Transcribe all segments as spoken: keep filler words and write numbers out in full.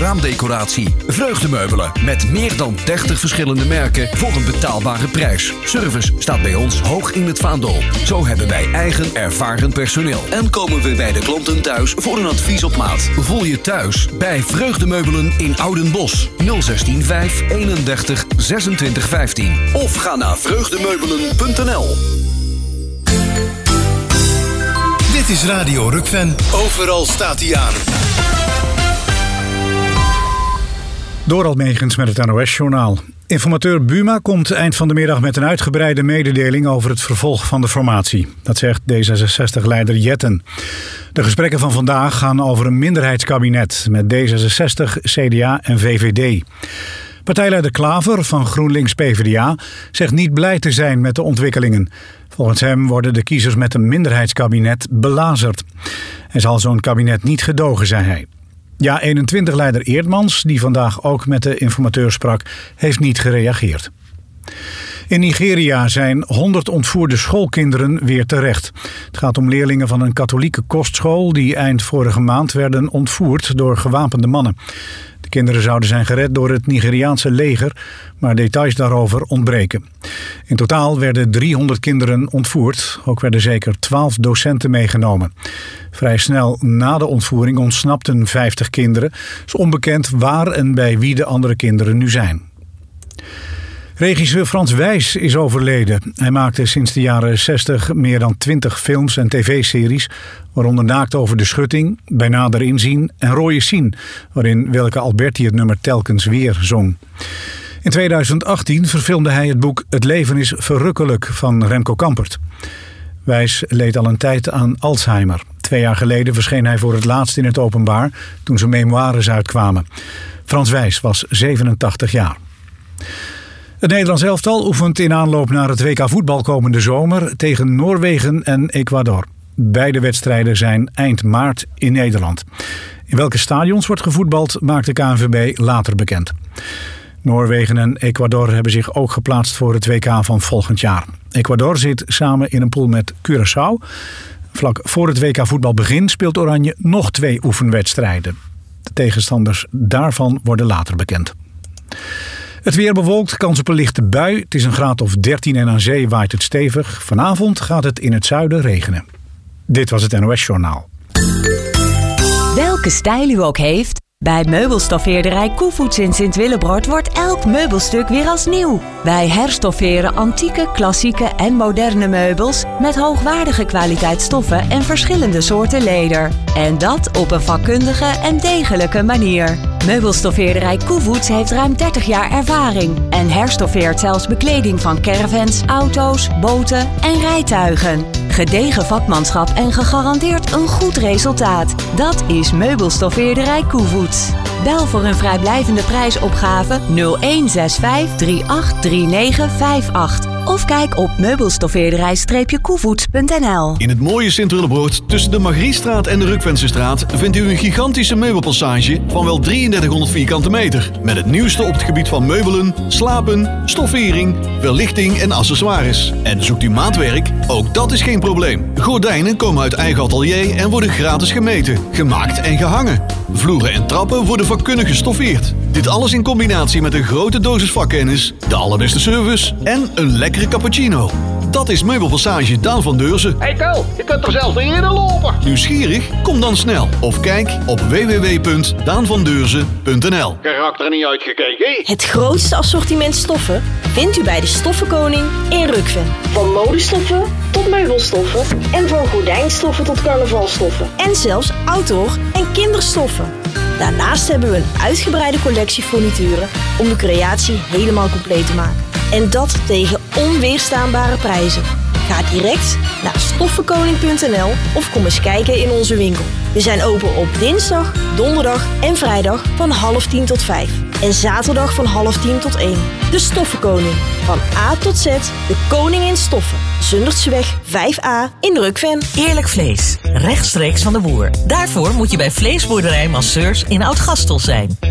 raamdecoratie. Vreugdemeubelen met meer dan dertig verschillende merken voor een betaalbare prijs. Service staat bij ons hoog in het vaandel. Zo hebben wij eigen ervaren personeel. En komen we bij de klanten thuis voor een advies op maat. Voel je thuis bij Vreugdemeubelen in Oudenbosch. nul zestien vijf eenendertig zesentwintig vijftien. Of ga naar vreugdemeubelen punt n l. Dit is Radio Rukven. Overal staat hij aan. Dorald Megens met het N O S-journaal. Informateur Buma komt eind van de middag met een uitgebreide mededeling over het vervolg van de formatie. Dat zegt D zesenzestig-leider Jetten. De gesprekken van vandaag gaan over een minderheidskabinet met D zesenzestig, C D A en V V D. Partijleider Klaver van GroenLinks P V D A zegt niet blij te zijn met de ontwikkelingen. Volgens hem worden de kiezers met een minderheidskabinet belazerd. Er zal zo'n kabinet niet gedogen, zei hij. Ja eenentwintig-leider Eerdmans, die vandaag ook met de informateur sprak, heeft niet gereageerd. In Nigeria zijn honderd ontvoerde schoolkinderen weer terecht. Het gaat om leerlingen van een katholieke kostschool die eind vorige maand werden ontvoerd door gewapende mannen. De kinderen zouden zijn gered door het Nigeriaanse leger, maar details daarover ontbreken. In totaal werden driehonderd kinderen ontvoerd. Ook werden zeker twaalf docenten meegenomen. Vrij snel na de ontvoering ontsnapten vijftig kinderen. Het is onbekend waar en bij wie de andere kinderen nu zijn. Regisseur Frans Wijs is overleden. Hij maakte sinds de jaren zestig meer dan twintig films en tv-series, waaronder Naakt over de schutting, Bij nader inzien en Rooie Sien, waarin Wilke Alberti het nummer Telkens weer zong. In tweeduizend achttien verfilmde hij het boek Het leven is verrukkelijk van Remco Kampert. Wijs leed al een tijd aan Alzheimer. Twee jaar geleden verscheen hij voor het laatst in het openbaar toen zijn memoires uitkwamen. Frans Wijs was zevenentachtig jaar. Het Nederlands elftal oefent in aanloop naar het W K voetbal komende zomer tegen Noorwegen en Ecuador. Beide wedstrijden zijn eind maart in Nederland. In welke stadions wordt gevoetbald, maakt de K N V B later bekend. Noorwegen en Ecuador hebben zich ook geplaatst voor het W K van volgend jaar. Ecuador zit samen in een pool met Curaçao. Vlak voor het W K voetbal begint speelt Oranje nog twee oefenwedstrijden. De tegenstanders daarvan worden later bekend. Het weer bewolkt, kans op een lichte bui. Het is een graad of dertien en aan zee waait het stevig. Vanavond gaat het in het zuiden regenen. Dit was het N O S-journaal. Welke stijl u ook heeft, bij meubelstoffeerderij Koevoets in Sint-Willebroord wordt elk meubelstuk weer als nieuw. Wij herstofferen antieke, klassieke en moderne meubels met hoogwaardige kwaliteit stoffen en verschillende soorten leder. En dat op een vakkundige en degelijke manier. Meubelstoffeerderij Koevoets heeft ruim dertig jaar ervaring en herstoffeert zelfs bekleding van caravans, auto's, boten en rijtuigen. Gedegen vakmanschap en gegarandeerd een goed resultaat. Dat is Meubelstoffeerderij Koevoets. Bel voor een vrijblijvende prijsopgave nul een zes vijf drie acht drie negen vijf acht of kijk op meubelstoffeerderij koevoets punt n l. In het mooie Sint-Willebroord tussen de Margriestraat en de Rukvensestraat vindt u een gigantische meubelpassage van wel drieëndertighonderd vierkante meter. Met het nieuwste op het gebied van meubelen, slapen, stoffering, verlichting en accessoires. En zoekt u maatwerk? Ook dat is geen probleem. Gordijnen komen uit eigen atelier en worden gratis gemeten, gemaakt en gehangen. Vloeren en trappen worden vakkundig gestoffeerd. Dit alles in combinatie met een grote dosis vakkennis, de allerbeste service en een lekkere cappuccino. Dat is Meubelpassage Daan van Deurzen. Hey Ko, je kunt er zelfs niet in lopen. Nieuwsgierig? Kom dan snel of kijk op w w w punt daan van deurzen punt n l. Karakter er niet uitgekeken. Het grootste assortiment stoffen vindt u bij de Stoffenkoning in Rukven. Van modestoffen tot meubelstoffen en van gordijnstoffen tot carnavalstoffen. En zelfs outdoor en kinderstoffen. Daarnaast hebben we een uitgebreide collectie furnituren om de creatie helemaal compleet te maken. En dat tegen onweerstaanbare prijzen. Ga direct naar stoffenkoning punt n l of kom eens kijken in onze winkel. We zijn open op dinsdag, donderdag en vrijdag van half tien tot vijf. En zaterdag van half tien tot één. De Stoffenkoning. Van A tot Z, de koning in stoffen. Zundertseweg vijf a in Rukven. Eerlijk vlees, rechtstreeks van de boer. Daarvoor moet je bij Vleesboerderij Masseurs in Oud-Gastel zijn.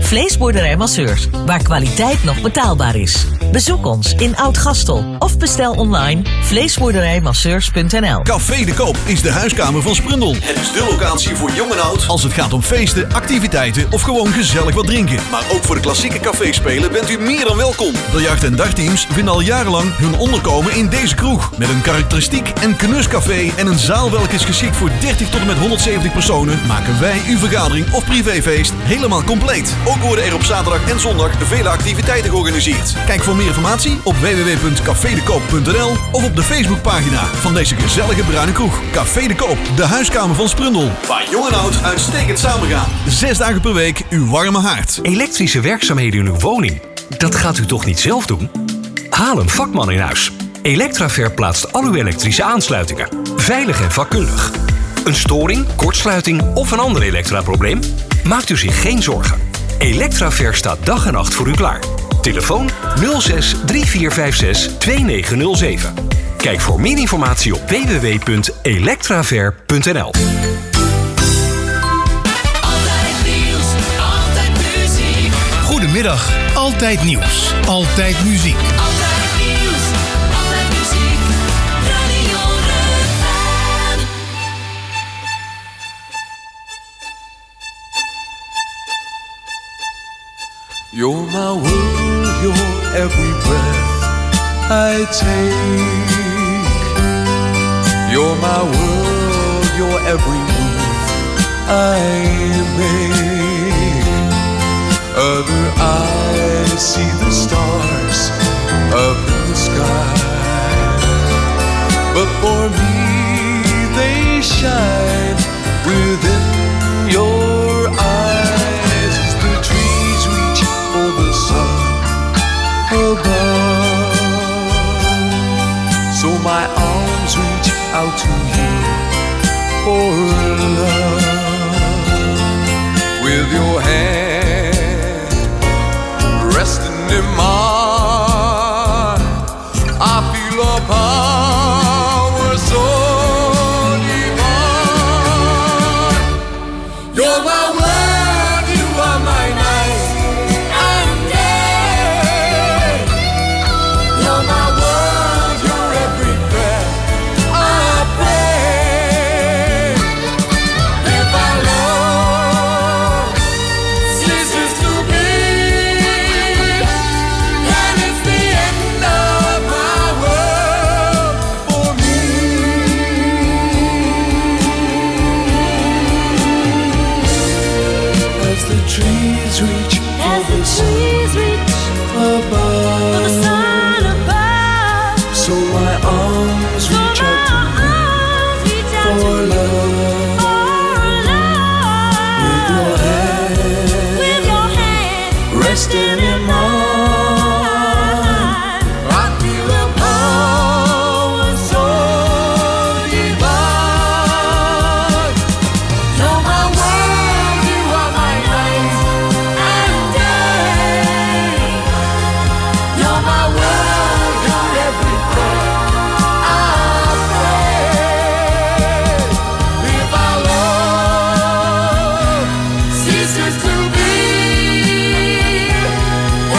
Vleesboerderij Masseurs, waar kwaliteit nog betaalbaar is. Bezoek ons in Oud-Gastel of bestel online vleesboerderijmasseurs punt n l. Café de Koop is de huiskamer van Sprundel. Het is de locatie voor jong en oud als het gaat om feesten, activiteiten of gewoon gezellig wat drinken. Maar ook voor de klassieke caféspelen bent u meer dan welkom. Biljart- en dartteams vinden al jarenlang hun onderkomen in deze kroeg. Met een karakteristiek en knuscafé en een zaal welke is geschikt voor dertig tot en met honderdzeventig personen, maken wij uw vergadering of privéfeest helemaal compleet. Ook worden er op zaterdag en zondag vele activiteiten georganiseerd. Kijk voor meer informatie op w w w punt café de koop punt n l of op de Facebookpagina van deze gezellige bruine kroeg. Café de Koop, de huiskamer van Sprundel. Waar jong en oud uitstekend samengaan. Zes dagen per week uw warme haard. Elektrische werkzaamheden in uw woning, dat gaat u toch niet zelf doen? Haal een vakman in huis. Electraver plaatst al uw elektrische aansluitingen. Veilig en vakkundig. Een storing, kortsluiting of een ander elektraprobleem? Maakt u zich geen zorgen. Electraver staat dag en nacht voor u klaar. Telefoon nul zes drie vier vijf zes twee negen nul zeven. Kijk voor meer informatie op w w w punt electraver punt n l. Goedemiddag, Altijd Nieuws, Altijd Muziek. Altijd nieuws, altijd muziek, Radio Rukven. You're my world, you're every breath I take. You're my world, you're every move I make. Other eyes see the stars up in the sky, but for me they shine within your eyes. As the trees reach for the sun above, so my arms reach out to you for love. With your hand resting in mine, I feel a power so divine. You're my world, you are my night and day. You're my world, you're every breath I breathe. If I love ceases to be, then it's the end of my world for me. As the trees reach for the sun above, so my arms reach out to you for love. With your hand resting in mine, I feel a power so divine. You're my world, you are my night and day. You're my world, you're every breath I breathe. If our love ceases to be,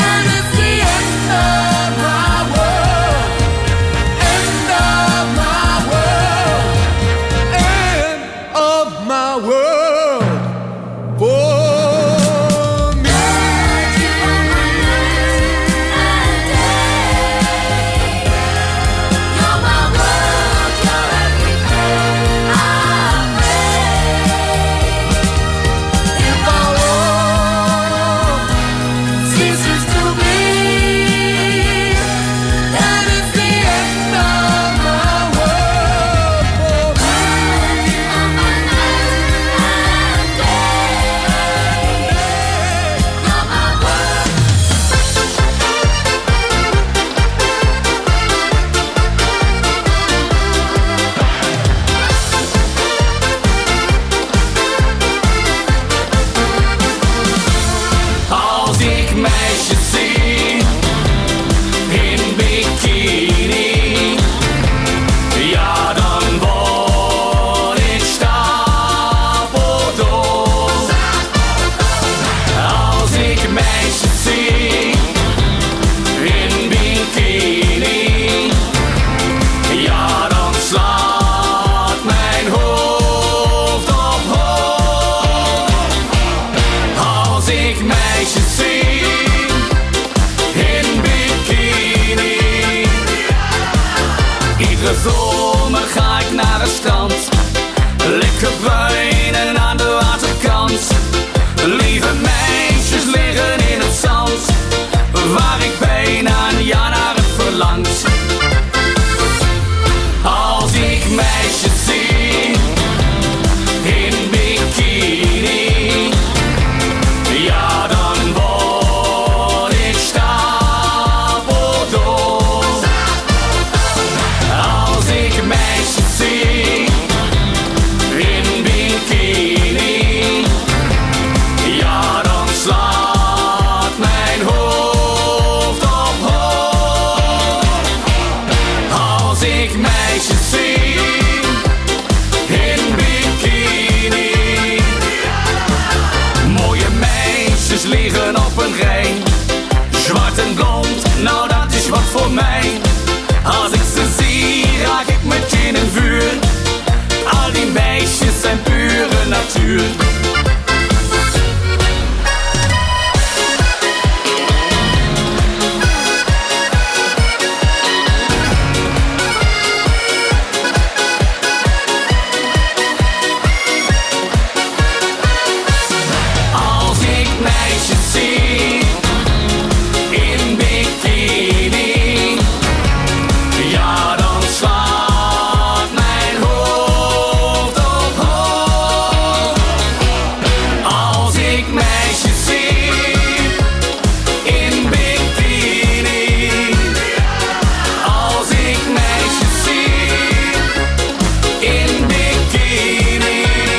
een rij. Zwart en blond, nou dat is wat voor mij. Als ik ze zie, raak ik meteen in vuur. Al die meisjes zijn pure natuur. Als ik meisjes zie in bikini, ja dan slaat mijn hoofd op hol. Als ik meisjes zie in bikini, als ik meisjes zie in bikini.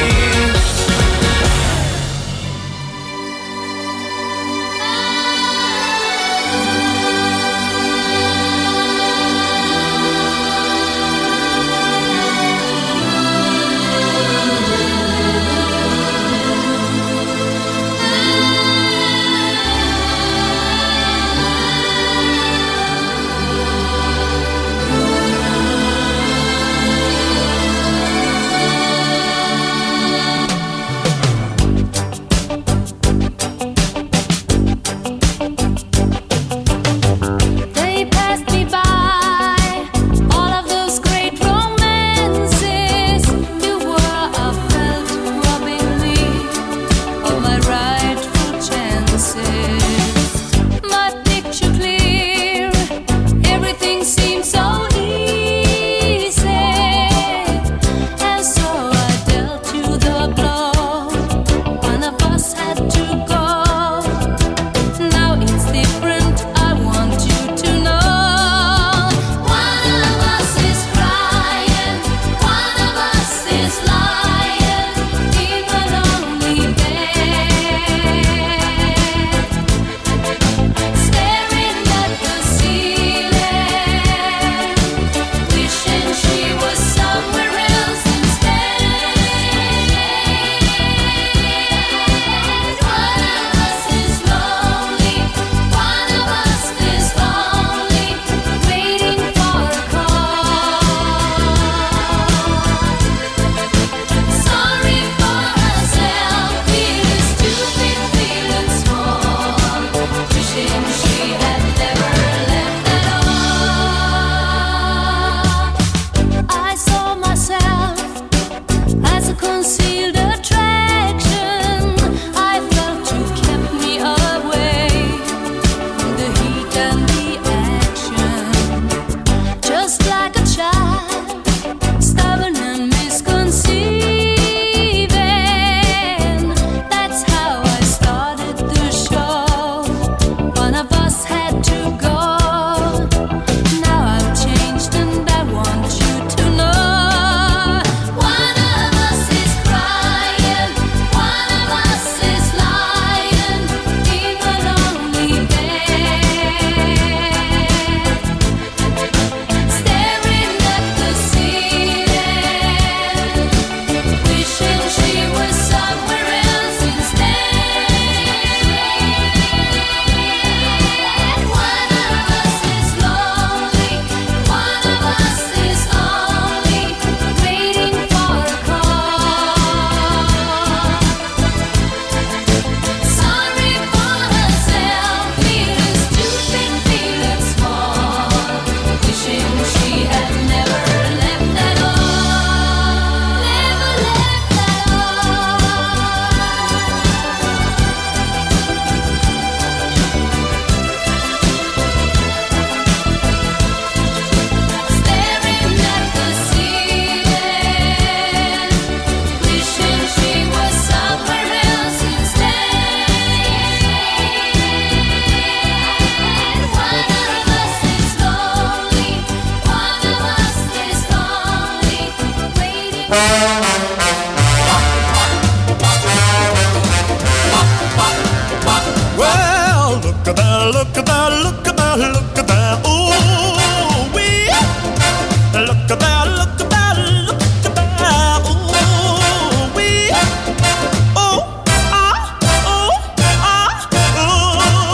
They passed me by, all of those great romances. You were a felt robbing me of my rightful chances. My picture clear, everything seems so easy, and so I dealt you the blow. One of us had to go. Now it's different, I want you to know. One of us is crying, one of us is lying in a lonely bed, staring at the ceiling, wishing she was somewhere else instead. One of us is lonely, one of us is lonely, waiting for a call. Sorry for herself, feeling stupid, feeling small, wishing she had never left at all. I saw myself as a concealed attraction. I felt you kept me away from the heat and the action. Just like a child, stubborn and misconceiving. That's how I started the show. One of us had to go. Now I've changed and I want you to know. One of us is crying, one of us is lying in a lonely bed, staring at the ceiling, wishing she was somewhere else instead. One of us is lonely, one of us is lonely, waiting for a call. Sorry for herself, feeling stupid, feeling small, wishing she had never left at all. Never left at all. Staring at the ceiling, wishing she was somewhere else instead. One of us is lonely, one of us is lonely, waiting. Well, look at that, look at that, look at that, look at that. Ooh, wee. Look at that, look at that, look at that. Ooh, wee. Oh, ah, oh, ah, ooh.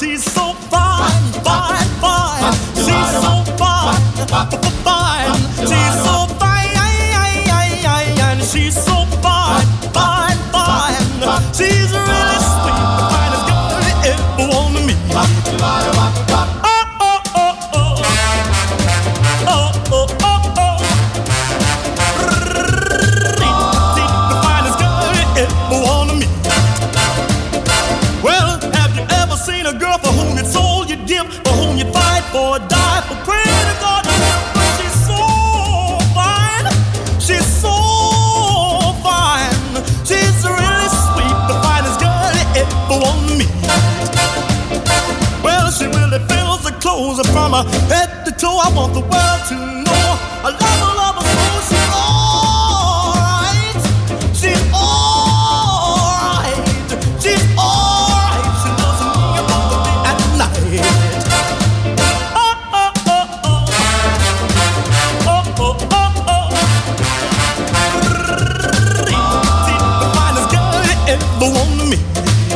she's so fine, fine, fine. She's so fine, fine. She's so fine, she's so fine, fine, fine. She's really sweet, the finest girl you ever want to meet. Oh, oh, oh, oh. Oh, oh, oh, oh. The finest girl you ever want to meet. Well, have you ever seen a girl for whom you sold your give, for whom you fight for, die for, pray to God? She's so fine, she's so fine, she's really sweet, the finest girl you ever want to meet. Well, she really fills the clothes from her head to toe. I want the world to know I love her, love her so. She's alright, she's alright, she's alright. She loves me about the day and night. Oh, oh, oh, oh. Oh, oh, oh, oh. The finest girl you ever want to meet.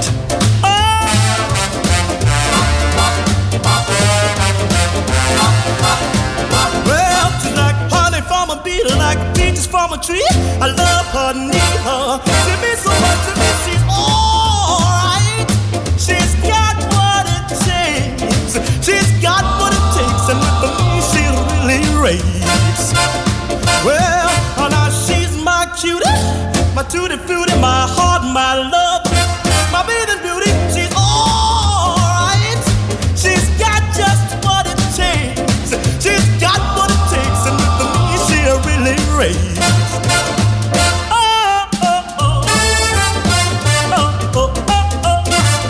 Well, she's like honey from a bee, like peaches from a tree. I love her, need her. She means so much to me. She's alright. She's got what it takes. She's got what it takes, and with me she really rates. Well, oh, now she's my cutie, my tutti frutti, my heart, my love, my bathing beauty. She's alright. She's got just what it takes. She's got what it takes, and with me she really raised. Oh, oh, oh. Oh, oh, oh, oh.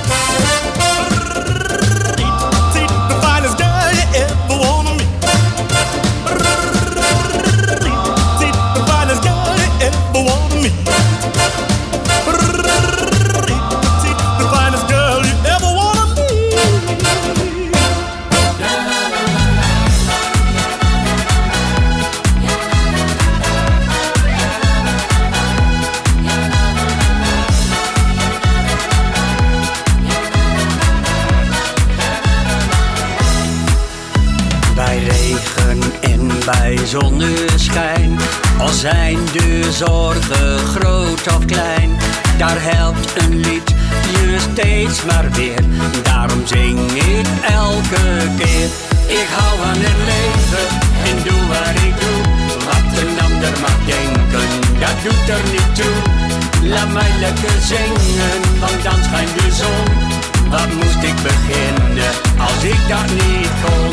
The finest girl you ever wanna meet. The finest girl you ever wanna meet. The finest girl you ever wanna Bij regen en bij zonneschijn, al zijn de zorgen groot of klein, daar helpt een lied je steeds maar weer. Daarom zing ik elke keer. Ik hou van het leven en doe wat ik doe. Wat een ander mag denken, dat doet er niet toe. Laat mij lekker zingen, want dan schijnt de zon. Wat moest ik beginnen als ik dat niet kon?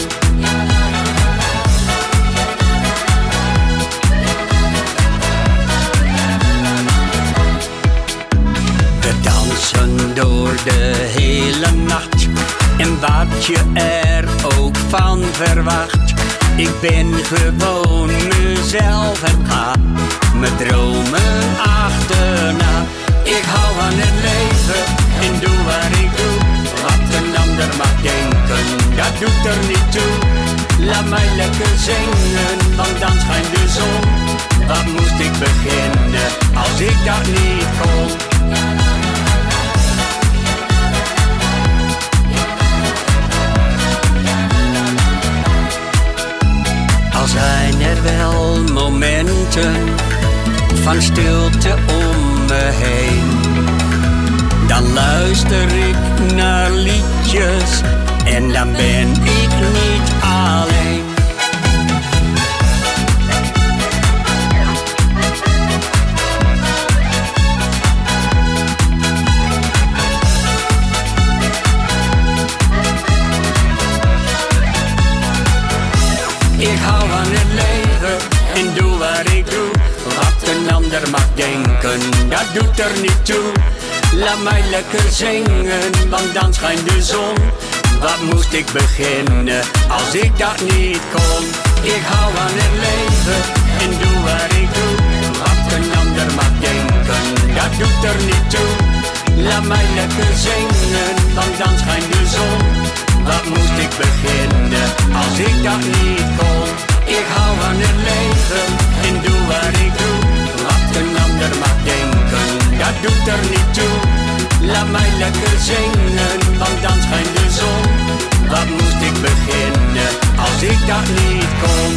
We dansen door de hele nacht, en wat je er ook van verwacht. Ik ben gewoon mezelf en ga mijn dromen achterna. Ik hou van het leven en doe wat ik doe. Wat een ander mag denken, dat doet er niet toe. Laat mij lekker zingen, want dan schijnt de zon. Wat moest ik beginnen als ik dat niet kon? Al zijn er wel momenten van stilte om me heen, dan luister ik naar liedjes en dan ben ik niet alleen. Ik hou van het leven en doe wat ik doe. Wat een ander mag denken, dat doet er niet toe. Laat mij lekker zingen, want dan schijnt de zon. Wat moest ik beginnen als ik dat niet kon? Ik hou van het leven en doe wat ik doe. Wat een ander mag denken, dat doet er niet toe. Laat mij lekker zingen, want dan schijnt de zon. Wat moest ik beginnen als ik dat niet kon? Ik hou van het leven en doe wat ik doe. Wat een ander mag denken, dat doet er niet toe. Laat mij lekker zingen, want dan schijnt de zon. dat niet kon.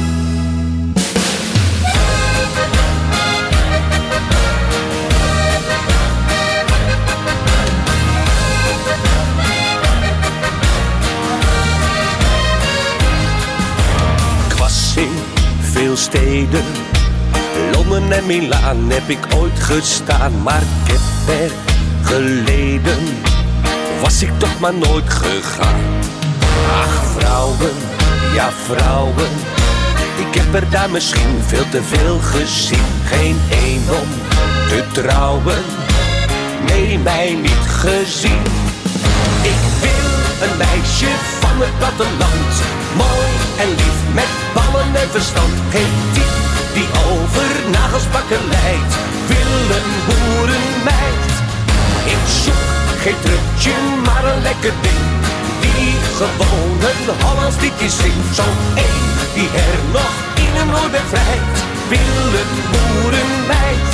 Ik was in veel steden, Londen en Milaan heb ik ooit gestaan, maar ik heb er geleden, was ik toch maar nooit gegaan. Ach vrouwen, ja vrouwen, ik heb er daar misschien veel te veel gezien. Geen een om te trouwen, nee mij niet gezien. Ik wil een meisje van het platteland, mooi en lief met ballen en verstand. Geen type die over nagels bakken lijdt, wil een boerenmeid. Ik zoek geen trutje, maar een lekker ding, die gewoon een Hollands liedje zingt. Zo'n één die er nog in een nooit bevrijdt, wil een boerenmeid.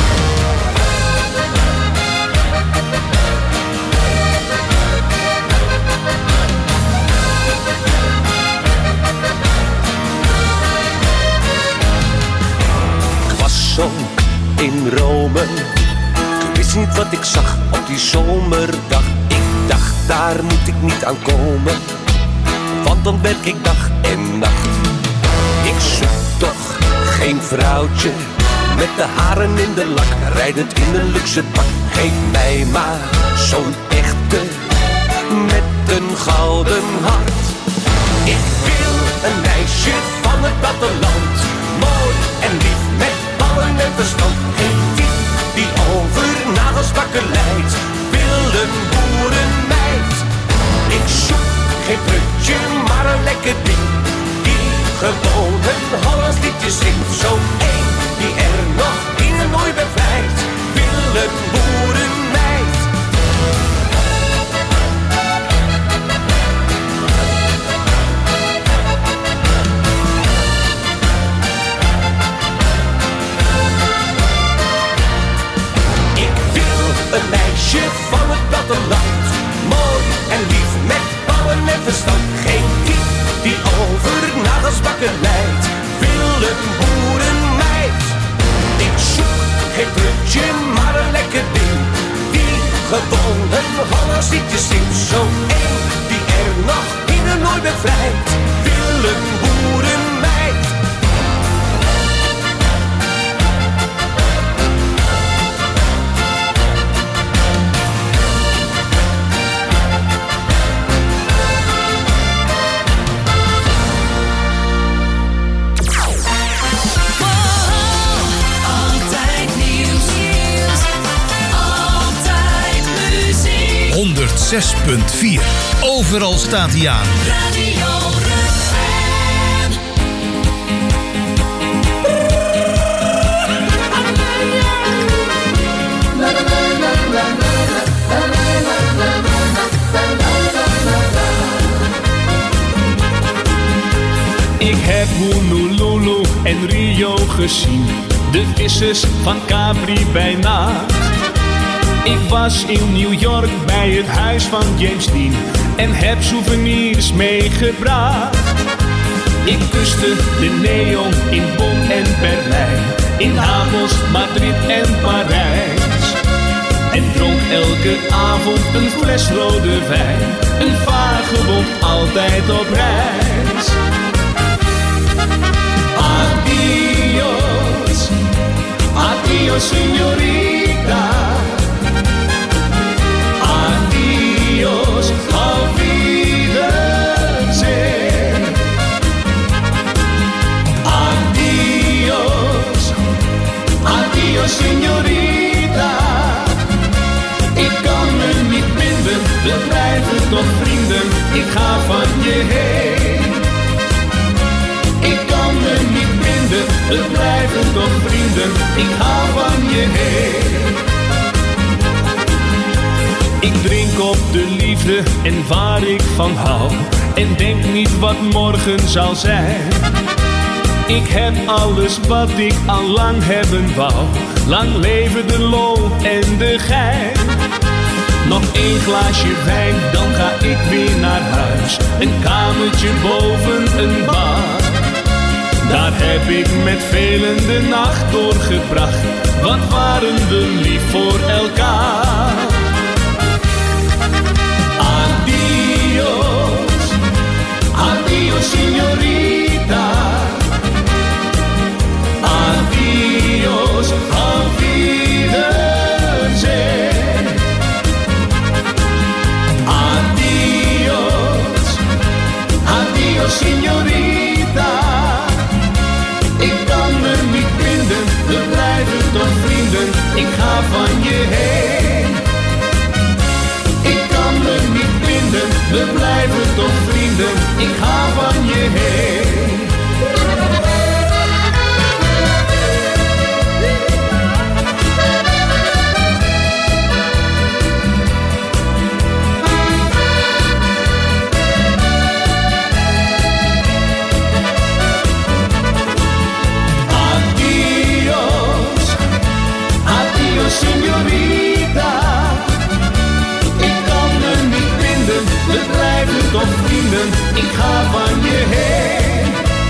In Rome, ik wist niet wat ik zag op die zomerdag. Ik dacht, daar moet ik niet aan komen, want dan werk ik dag en nacht. Ik zoek toch geen vrouwtje met de haren in de lak, rijdend in een luxe pak. Geef mij maar zo'n echte met een gouden hart. Ik wil een meisje van het platteland, mooi en lief met ballen en verstand. Geen type die over nagels bakken lijdt, wil een boerenmeid. Ik zoek geen prutje, maar een lekker ding, die gewoon een Hollands liedje zingt. Zo'n één die er nog in een nooit bevrijdt, wil een boerenmeid. Een meisje van het platteland, mooi en lief met ballen en verstand. Geen type die over nagels bakken lijdt, wil een boerenmeid. Ik zoek geen prutje, maar een lekker ding, die gewoon een Hollands liedje zingt. Zo'n één die er nog in een nooit bevrijdt, wil een boerenmeid. honderdzes punt vier. Overal staat hij aan. Radio Rukven. Ik heb Honolulu en Rio gezien, de vissers van Capri bij nacht. Ik was in New York bij het huis van James Dean en heb souvenirs meegebracht. Ik kuste de neon in Bonn en Berlijn, in Napels, Madrid en Parijs. En dronk elke avond een fles rode wijn, een vagebond altijd op reis. Adios, adios señorita. Adios, auf Wiedersehen. Adios, adios señorita. Ik kan me niet binden, we blijven toch vrienden. Ik ga van je heen. Ik kan me niet binden, we blijven toch vrienden. Ik ga van je heen. Ik drink op de liefde en waar ik van hou, en denk niet wat morgen zal zijn. Ik heb alles wat ik al lang hebben wou, lang leven de lol en de gein. Nog één glaasje wijn, dan ga ik weer naar huis. Een kamertje boven een bar. Daar heb ik met velen de nacht doorgebracht. Wat waren we lief voor elkaar. Adios, adios signorita. Adios, auf Wiedersehen. Adios, adios signorita. Ik kan me niet binden, we blijven toch vrienden. Ik ga van je heen. Ik kan me niet binden, we blijven toch vrienden. Ik ga van je heen. Signorita, ik kan me niet binden, we blijven toch vrienden, ik ga van je heen.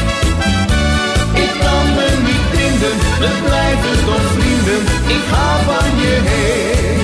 Ik kan me niet binden, we blijven toch vrienden, ik ga van je heen.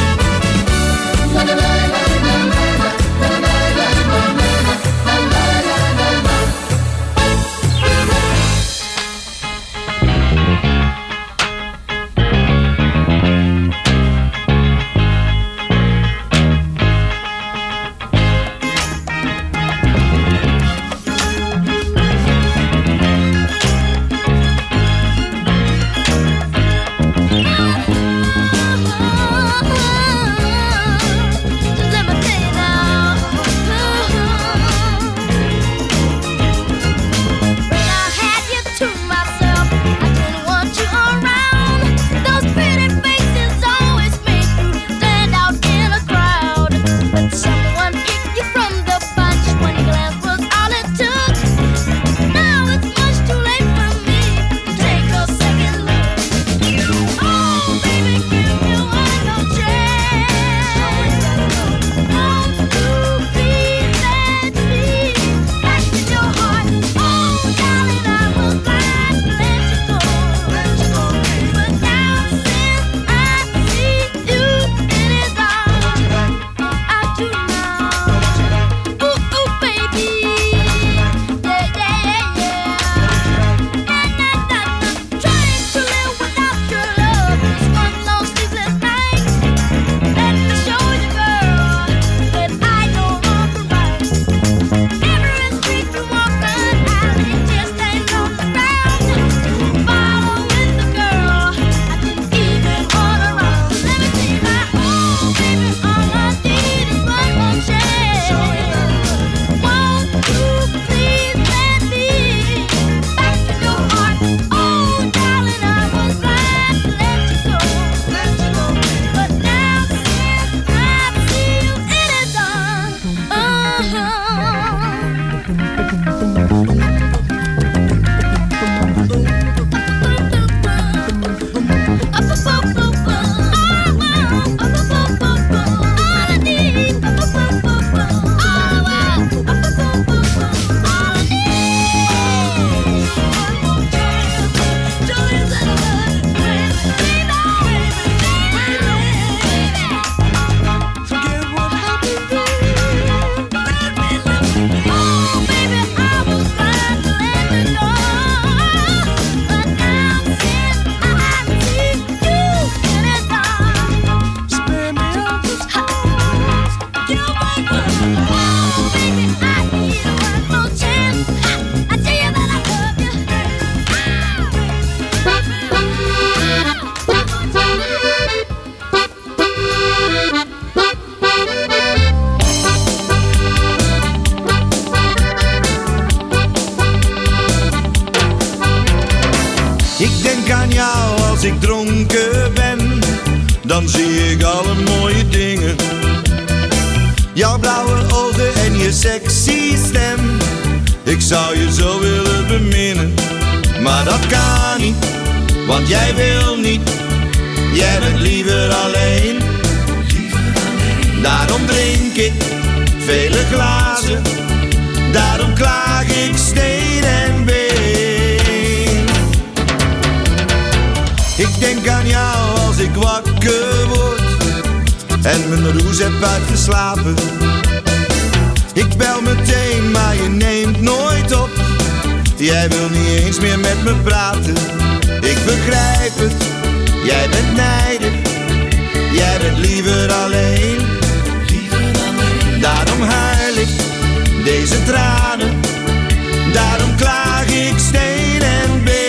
als ik dronken ben, dan zie ik alle mooie dingen. Jouw blauwe ogen en je sexy stem, ik zou je zo willen beminnen. Maar dat kan niet, want jij wil niet, jij bent liever alleen. Liever alleen. Daarom drink ik vele glazen, daarom klaag ik steen en been. Ik denk aan jou als ik wakker word en mijn roes heb uitgeslapen. Ik bel meteen, maar je neemt nooit op. Jij wil niet eens meer met me praten. Ik begrijp het, jij bent nijdig. Jij bent liever alleen. Daarom huil ik deze tranen. Daarom klaag ik steen en been.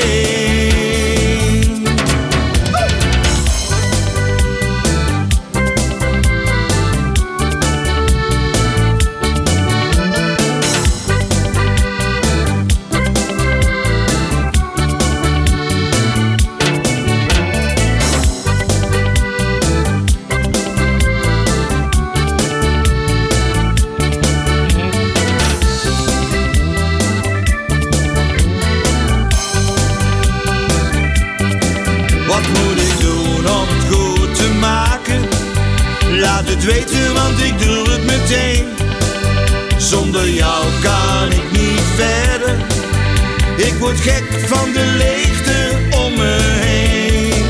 Laat het weten, want ik doe het meteen. Zonder jou kan ik niet verder. Ik word gek van de leegte om me heen.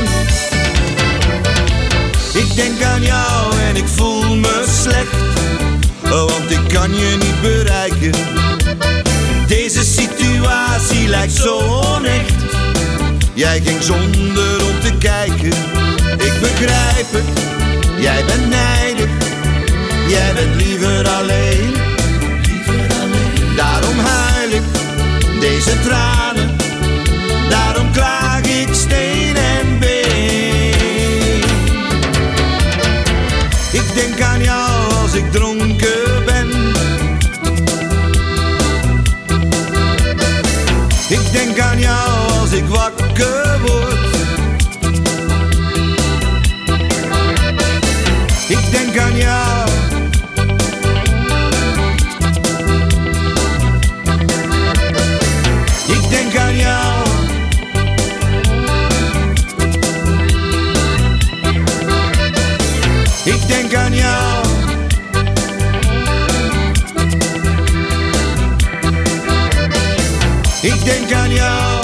Ik denk aan jou en ik voel me slecht, want ik kan je niet bereiken. Deze situatie lijkt zo onecht. Jij ging zonder om te kijken. Ik begrijp het. Jij bent nijdig, jij bent liever alleen. Daarom huil ik deze tranen, daarom klaag ik steen en been. Ik denk aan jou als ik dronken ben. Ik denk aan jou als ik wakker word. Ik denk aan jou. Ik denk aan jou. Ik denk aan jou. Ik denk aan jou.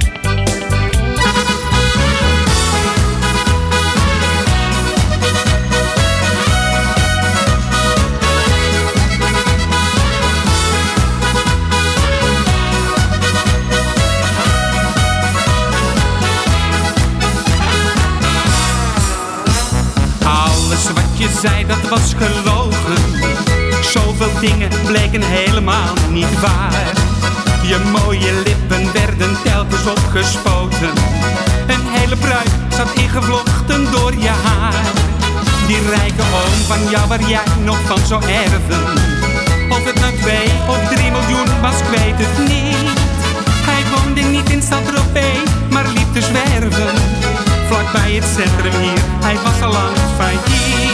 Je zei dat was gelogen. Zoveel dingen bleken helemaal niet waar. Je mooie lippen werden telkens opgespoten. Een hele pruik zat ingevlochten door je haar. Die rijke oom van jou waar jij nog van zou erven. Of het nou twee of drie miljoen was, ik weet het niet. Hij woonde niet in Saint-Tropez, maar liep te zwerven. Vlak bij het centrum hier, hij was al lang failliet.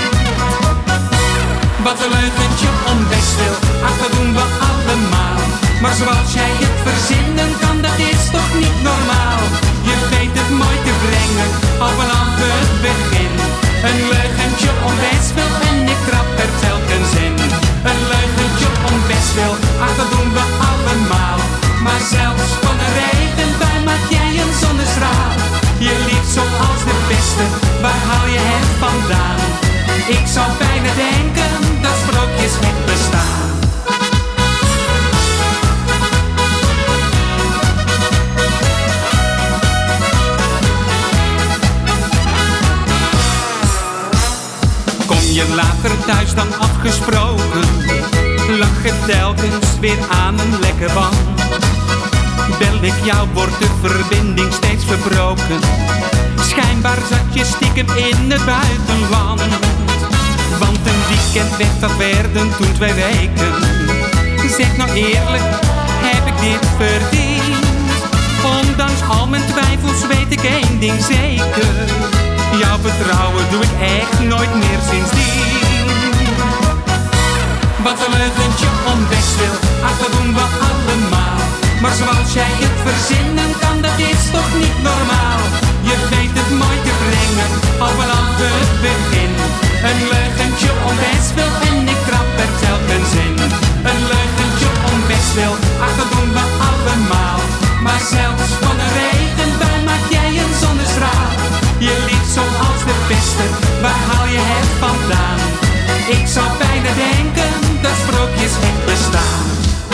Wat een leugentje om bestwil, ach dat doen we allemaal. Maar zoals jij het verzinnen kan, dat is toch niet normaal. Je weet het mooi te brengen, al vanaf het begin. Een leugentje om bestwil en ik trap er telkens in. Een leugentje om bestwil, ach dat doen we allemaal. Maar zelfs van de regenbui maak jij een zonnestraal. Je lief zoals de beste, waar haal je het vandaan? Ik zou bijna denken dat sprookjes niet bestaan. Kom je later thuis dan afgesproken? Lach je telkens weer aan een lekker band? Bel ik jou, wordt de verbinding steeds verbroken. Schijnbaar zat je stiekem in het buitenland. Want een weekend werd dat werden toen twee weken. Zeg nou eerlijk, heb ik dit verdiend? Ondanks al mijn twijfels weet ik één ding zeker. Jouw vertrouwen doe ik echt nooit meer sindsdien. Wat een leugentje om bestwil, ach dat doen we allemaal. Maar zoals jij het verzinnen kan, dat is toch niet normaal. Je weet het mooi te brengen, al vanaf het begin. Een leugentje om bijna denken dat sprookjes echt bestaan.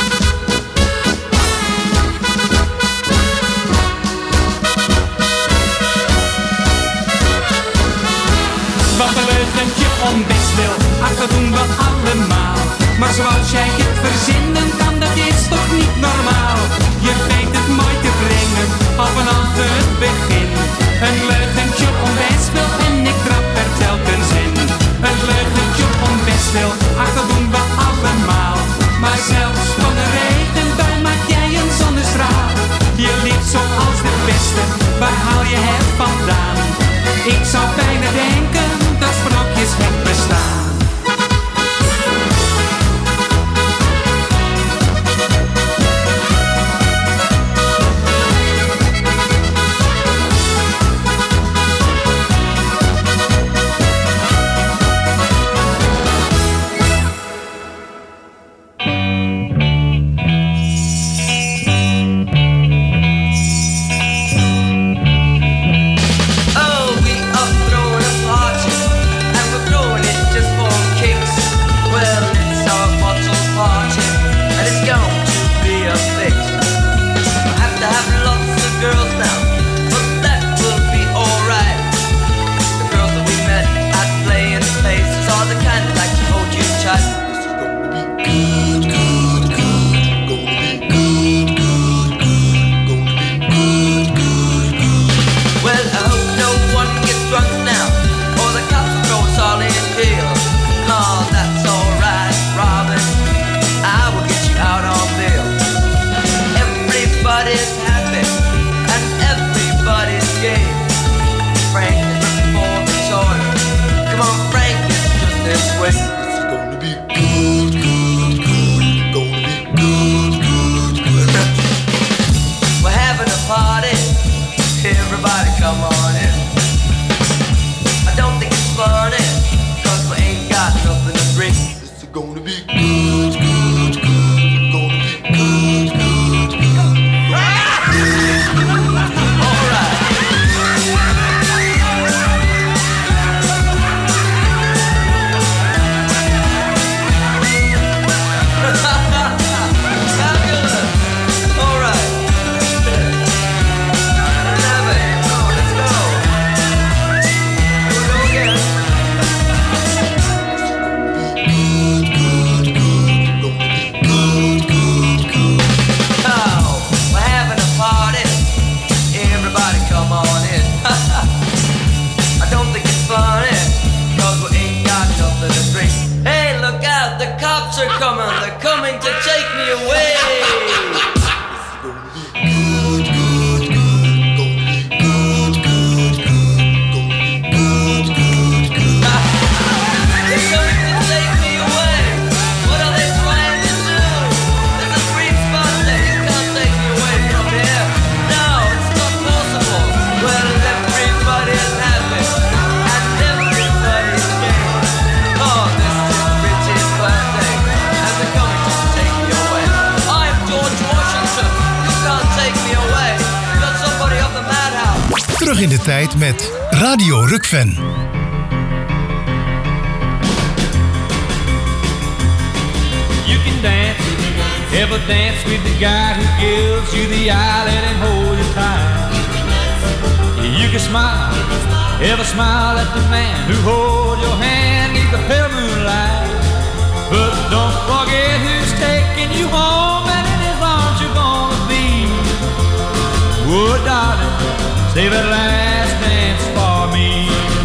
Wat een leugentje om best wel, ach dat doen we allemaal. Maar zoals jij het verzinnen kan, dat is toch niet normaal. Je weet het mooi te brengen, al vanaf het begin. Een leugentje om best wel en ik trap er telkens in. Een leugentje om best wel, ach dat doen we allemaal. Maar zelfs van de regenbui maak jij een zonnestraal. Je lief zoals de beste, waar haal je het vandaan? Ik zou bijna denken dat sprookjes echt bestaan. Terug in de tijd met Radio Rukven. You can dance, ever dance with the guy who gives you the eye, let him hold you tight. You can smile, ever smile at the man who holds your hand in the pale moonlight. But don't forget who's taking you home, and in his arms you're gonna be. Oh, darling, save that last dance for me.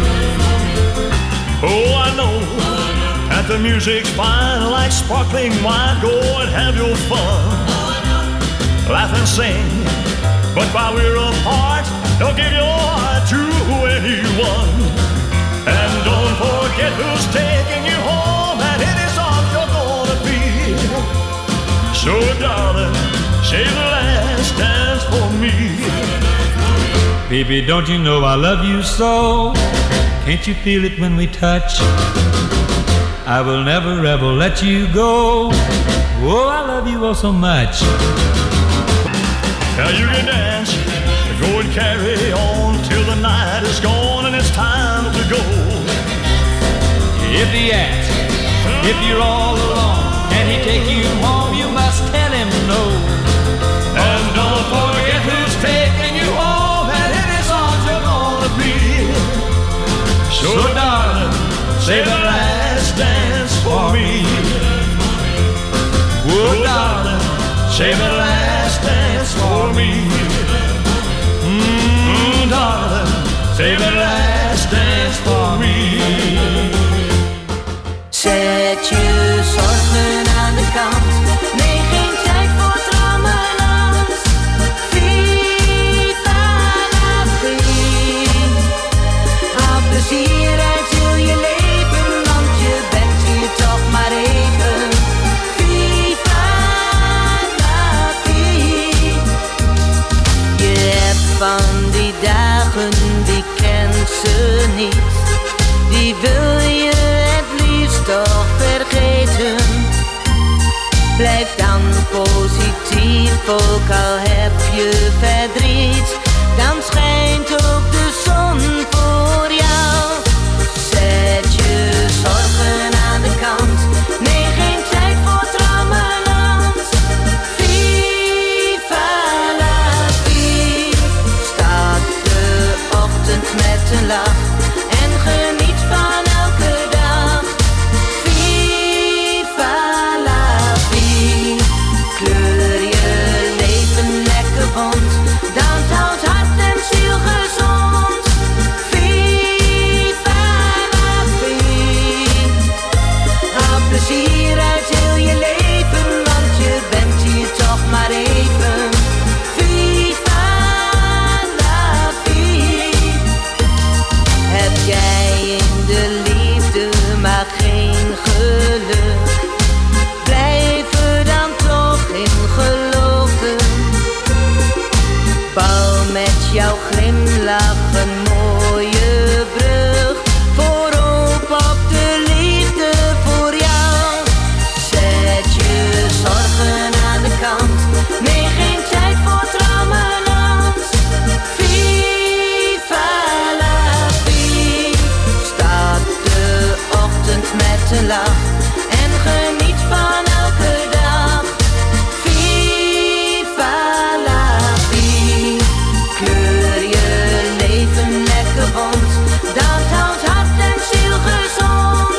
Oh, I know that the music's fine like sparkling wine. Go and have your fun, laugh and sing. But while we're apart, don't give your heart to anyone. And don't forget who's taking you home, and in his arms you're gonna be. So darling, save the last dance for me. Baby, don't you know I love you so? Can't you feel it when we touch? I will never ever let you go. Oh, I love you oh so much. Now you can dance, go and carry on till the night is gone and it's time to go. If the act If you're all alone and he take you home, you must tell him no. And don't forget who's taking you home and in his arms you're gonna be. So darling, say the last dance for me. Oh darling, say the last dance for me. Mm, darling, say the last dance for me. Zet je zorgen aan de kant. Nee, geen tijd voor trammeland. Viva la vie. Haal plezier uit heel je leven, want je bent hier toch maar even. Viva la vie. Je hebt van die dagen, die kent ze niet. Die wil je toch vergeten. Blijf dan positief, ook al heb je verdriet. Dan schijnt ook de zon voor jou. Zet je zorgen aan de kant. Nee, geen tijd voor trammeland. Viva la vie. Start de ochtend met een lach en geniet van elke dag. Dan houdt hart en ziel gezond. Viva la vie. Haal plezier uit heel je leven, want je bent hier toch maar even. Viva la vie. Heb jij in de liefde maar geen geluk, blijf er dan toch in geloven. Bouw met jouw glimlach een mooie brug voorop op de liefde voor jou. Zet je zorgen aan de kant. Nee, geen tijd voor trammeland. Viva la vie. Start de ochtend met een lach en geniet van elke dag. Viva la vie. Kleur je leven lekker rond. Dat houdt hart en ziel gezond.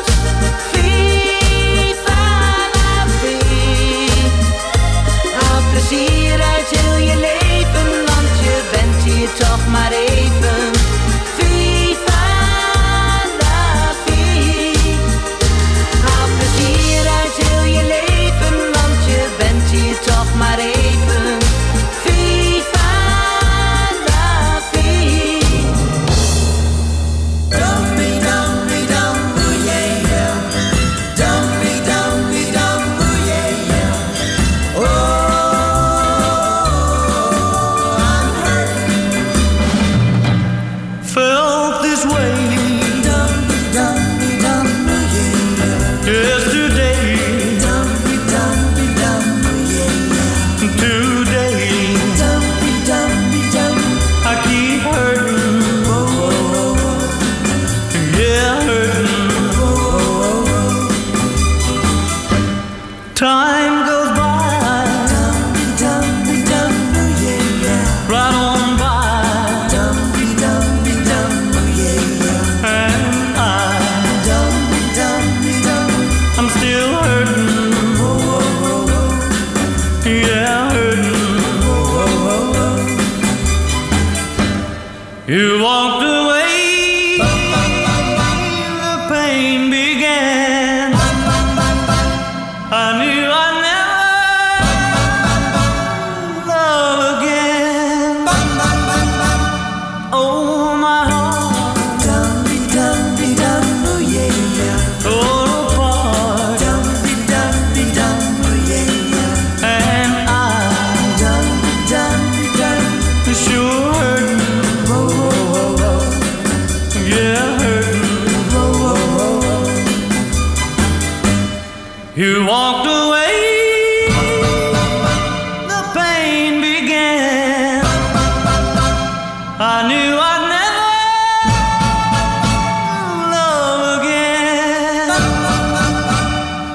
Viva la vie. Haal plezier uit heel je leven, want je bent hier toch maar even. Viva la vie. Haal plezier uit heel je leven, want je bent hier toch maar even. Viva la vie. Dumpy, dumpy, dumpy, yeah, yeah. Dumpy, dumpy, dumpy, yeah, yeah. Oh, I'm hurt. Felt this way. Dumpy, dumpy, dumpy, yeah, yeah. Yesterday. Dumpy, dumpy, dumpy, yeah, yeah. Today. Dumpy, dumpy, dumpy. I keep hurting. Whoa, whoa, whoa. Yeah, hurting. Whoa, whoa, whoa. Time goes by. Dumpy, dumpy, dumpy, yeah, yeah. Right on by. Dumpy, dumpy, dumpy, yeah, yeah. And I. Dumpy, dumpy, dumpy. I'm still hurting. Whoa, whoa, whoa, whoa. Yeah, hurting. Whoa, whoa, whoa, whoa. You walked away. The pain began. I knew I'd never love again. Oh, my heart. Dumpy, dumpy, dumpy, yeah, yeah. Tore apart. Dumpy, dumpy, dumpy, yeah, yeah. And I. Dumpy, dumpy, dumpy. Sure hurting. Whoa, whoa, whoa, whoa. Yeah, hurting. Whoa, whoa, whoa, whoa. You walked away. The pain began. I knew I'd never love again.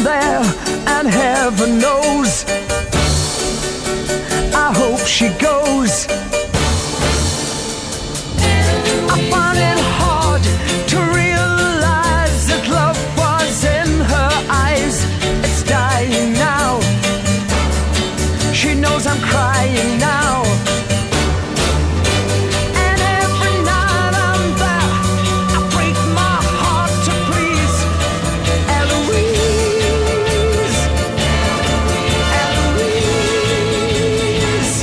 I'm there, and heaven knows I hope she goes. I find it hard to realize that love was in her eyes. It's dying now. She knows I'm crying now. And every night I'm there, I break my heart to please Eloise. Eloise.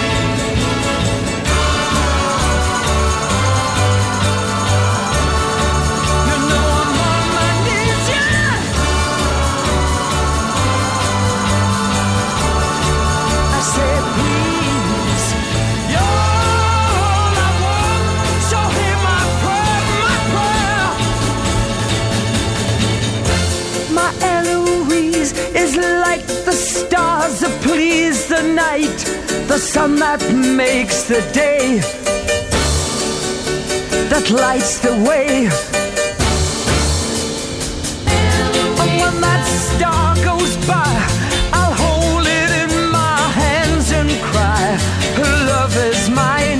You know I'm on my knees, yeah. I said, please, you're all I want, so hear my prayer, my prayer. My Eloise is like the stars that please the night, the sun that makes the day, that lights the way. And when that star goes by, I'll hold it in my hands and cry, her love is mine,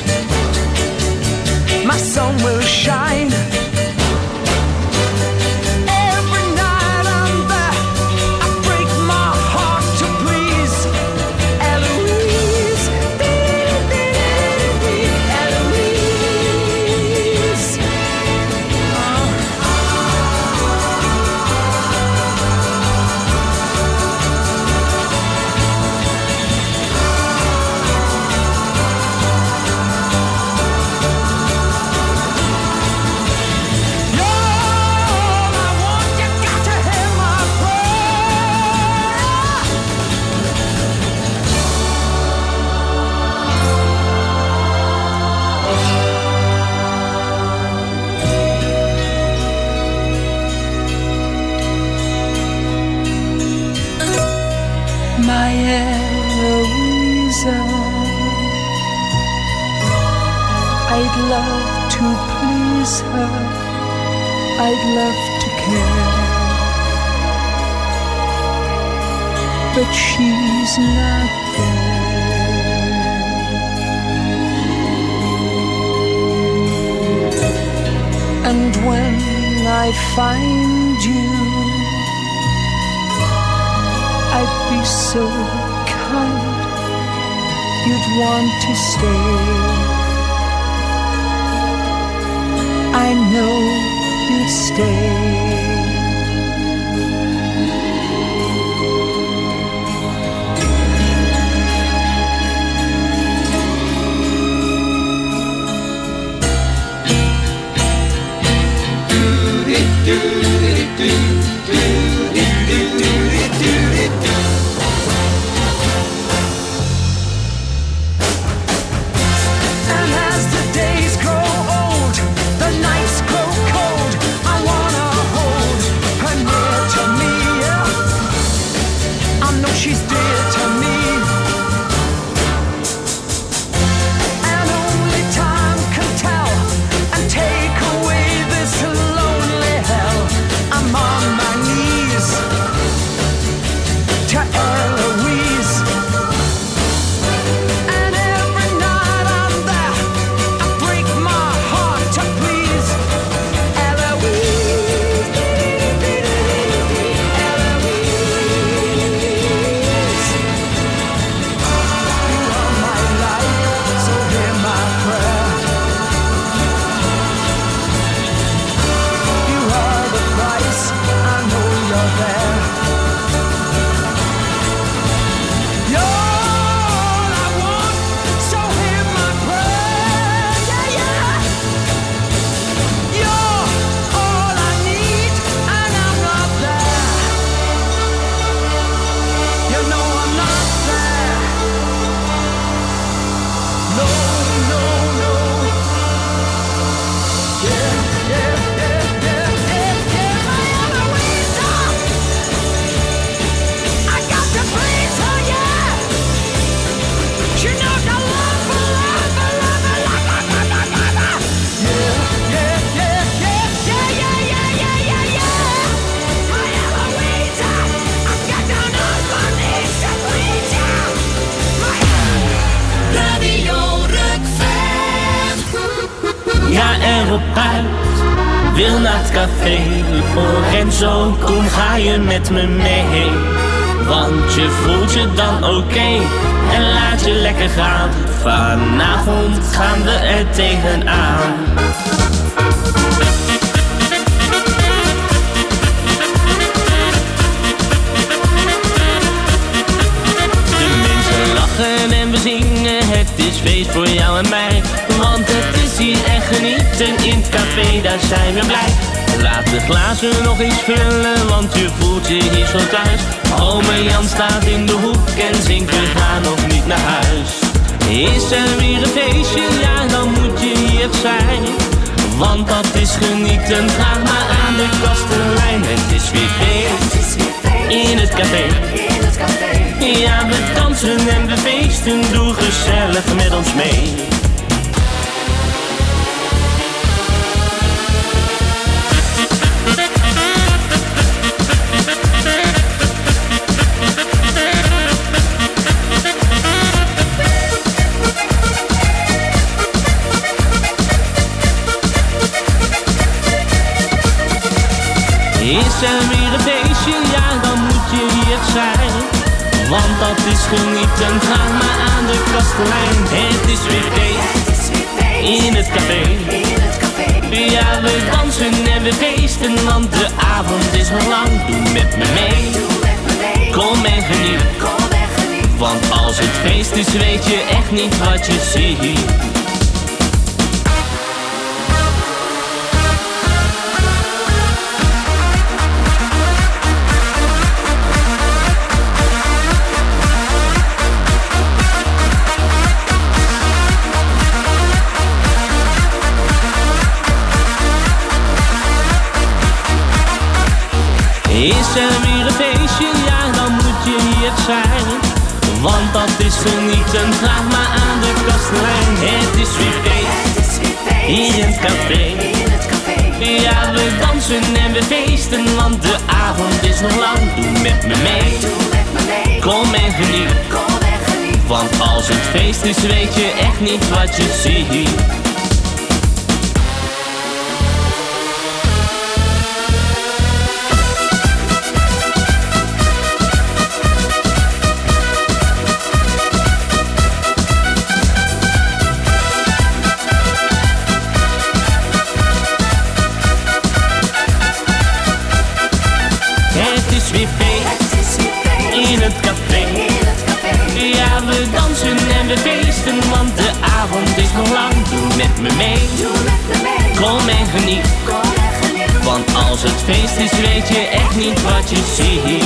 my sun will shine. Every night I'm there, I break my heart to please Eloise. Eloise. My Eloisa, I'd love to please her, I'd love to care, but she's not there. And when I find you, I'd be so kind, you'd want to stay. I know you'd stay. And as the days grow old, the nights grow cold, I wanna hold uit. Wil naar het café, oh Renzo, kom ga je met me mee. Want je voelt je dan oké okay, en laat je lekker gaan. Vanavond gaan we er tegenaan. En we zingen, het is feest voor jou en mij. Want het is hier echt genieten, in het café, daar zijn we blij. Laat de glazen nog eens vullen, want je voelt je hier zo thuis. Ome Jan staat in de hoek en zingt, we gaan nog niet naar huis. Is er weer een feestje, ja dan moet je hier zijn. Want dat is genieten, ga maar aan de kastelein. Het is weer feest, in het café. Ja, we dansen en we feesten, doe gezellig met ons mee. Is er weer een feestje, ja dan moet je hier zijn. Want dat is genieten, ga maar aan de kastelein. Het is weer feest, in het café. Ja, we dansen en we feesten, want de avond is nog lang. Doe met me mee, kom en geniet. Want als het feest is, weet je echt niet wat je ziet. Is er weer een feestje, ja dan moet je hier zijn. Want dat is genieten, vraag maar aan de kastelein. Het is weer feest, hier in het café. Ja, we dansen en we feesten, want de avond is nog lang. Doe met me mee, kom en geniet. Want als het feest is, weet je echt niet wat je ziet. In het café. Ja, we dansen en we feesten, want de avond is nog lang. Doe met me mee, kom en geniet. Want als het feest is, weet je echt niet wat je ziet.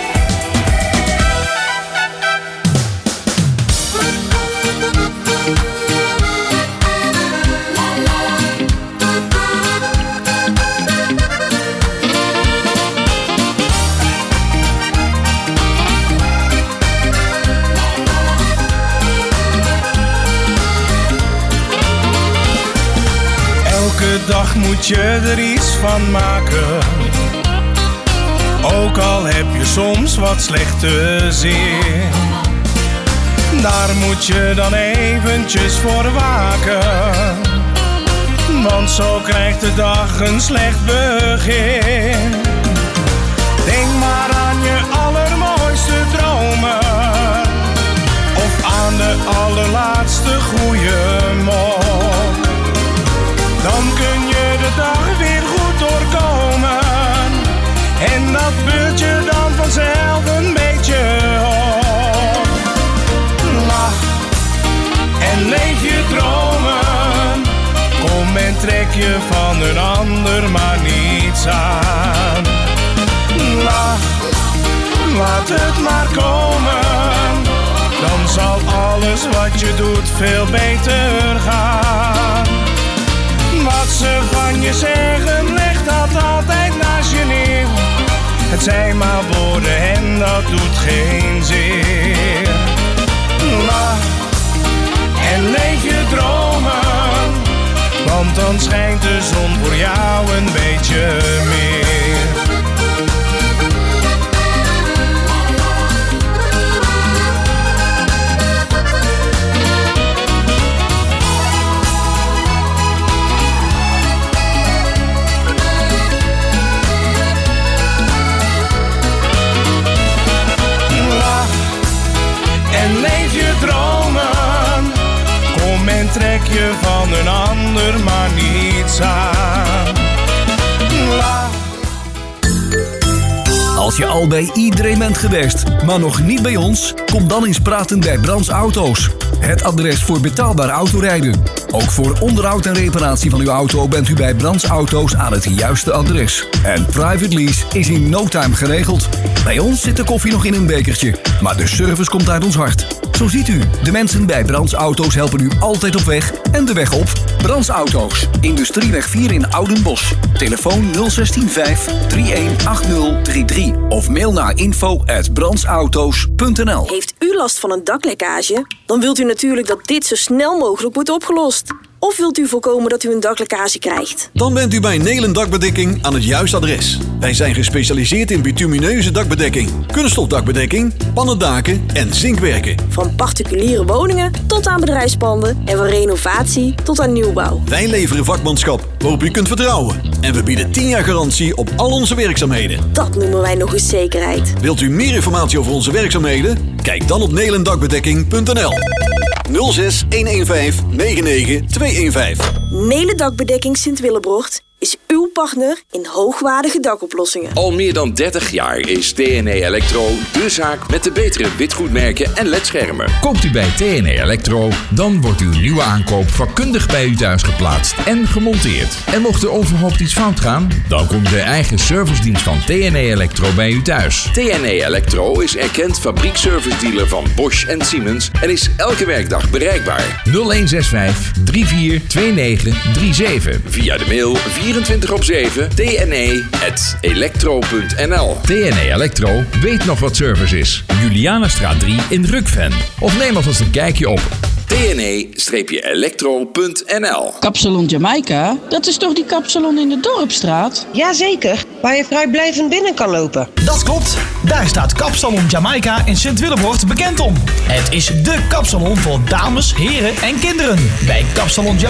Elke dag moet je er iets van maken. Ook al heb je soms wat slechte zin. Daar moet je dan eventjes voor waken. Want zo krijgt de dag een slecht begin. Denk maar aan je allermooiste dromen. Of aan de allerlaatste goeie mop. Dan kun je de dag weer goed doorkomen. En dat beurt je dan vanzelf een beetje op. Lach en leef je dromen. Kom en trek je van een ander maar niets aan. Lach, laat het maar komen. Dan zal alles wat je doet veel beter gaan. Wat ze van je zeggen, leg dat altijd naast je neer. Het zijn maar woorden en dat doet geen zeer. Lach en leef je dromen, want dan schijnt de zon voor jou een beetje meer. van een ander maar niets aan. La. Als je al bij iedereen bent geweest, maar nog niet bij ons, kom dan eens praten bij Brands Auto's. Het adres voor betaalbaar autorijden. Ook voor onderhoud en reparatie van uw auto bent u bij Brands Auto's aan het juiste adres. En private lease is in no time geregeld. Bij ons zit de koffie nog in een bekertje, maar de service komt uit ons hart. Zo ziet u, de mensen bij Brands Auto's helpen u altijd op weg en de weg op. Brands Auto's, Industrieweg vier in Oudenbosch. Telefoon nul een zes vijf drie een acht nul drie drie of mail naar info at brandsauto's punt n l. Heeft u last van een daklekkage? Dan wilt u natuurlijk dat dit zo snel mogelijk wordt opgelost. Of wilt u voorkomen dat u een daklekkage krijgt? Dan bent u bij Nelen Dakbedekking aan het juiste adres. Wij zijn gespecialiseerd in bitumineuze dakbedekking, kunststofdakbedekking, pannendaken en zinkwerken. Van particuliere woningen tot aan bedrijfspanden en van renovatie tot aan nieuwbouw. Wij leveren vakmanschap waarop u kunt vertrouwen. En we bieden tien jaar garantie op al onze werkzaamheden. Dat noemen wij nog eens zekerheid. Wilt u meer informatie over onze werkzaamheden? Kijk dan op nelendakbedekking punt n l. nul zes een een vijf negen negen twee een vijf. Nelen Dakbedekking Sint-Willebrocht is uw partner in hoogwaardige dakoplossingen. Al meer dan dertig jaar is T N E Electro de zaak met de betere witgoedmerken en ledschermen. Koopt u bij T N E Electro, dan wordt uw nieuwe aankoop vakkundig bij u thuis geplaatst en gemonteerd. En mocht er onverhoopt iets fout gaan, dan komt de eigen servicedienst van T N E Electro bij u thuis. T N E Electro is erkend fabriekservice-dealer van Bosch en Siemens en is elke werkdag bereikbaar. nul een zes vijf drie vier twee negen drie zeven. Via de mail vierentwintig op zeven t n e at electro punt n l. T N E Electro weet nog wat service is. Julianastraat drie in Rukven. Of neem alvast een kijkje op t n e electro punt n l. Kapsalon Jamaica? Dat is toch die kapsalon in de Dorpstraat? Jazeker, waar je vrijblijvend binnen kan lopen. Dat klopt, daar staat Kapsalon Jamaica in Sint-Willebrocht bekend om. Het is dé kapsalon voor dames, heren en kinderen. Bij Kapsalon Jamaica